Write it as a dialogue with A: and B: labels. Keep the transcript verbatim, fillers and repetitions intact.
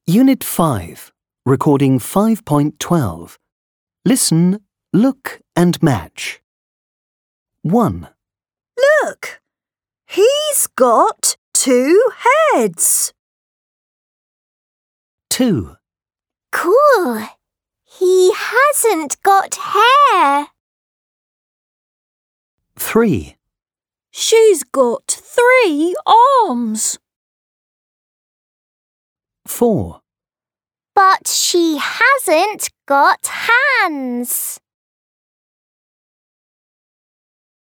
A: Unit five, Recording five point twelve. Listen, look and match. one.
B: Look! He's got two heads.
A: two.
C: Cool. He hasn't got hair.
A: three.
B: She's got three arms.
A: four.
C: But she hasn't got hands.